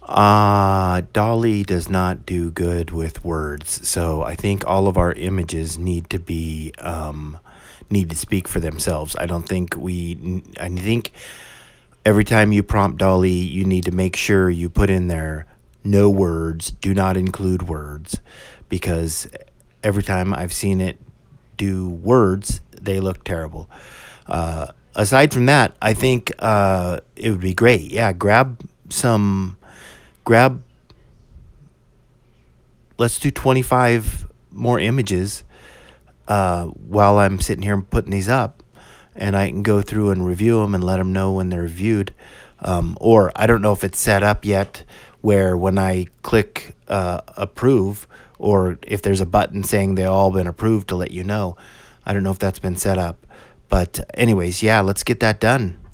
Dolly does not do good with words, so I think all of our images need to speak for themselves. I don't think I think every time you prompt Dolly, you need to make sure you put in there no words, do not include words, because every time I've seen it do words, they look terrible. Aside from that, I think it would be great. Yeah, grab, let's do 25 more images while I'm sitting here putting these up, and I can go through and review them and let them know when they're reviewed. Or I don't know if it's set up yet, where when I click approve, or if there's a button saying they all been approved to let you know. I don't know if that's been set up, but anyways, yeah, let's get that done.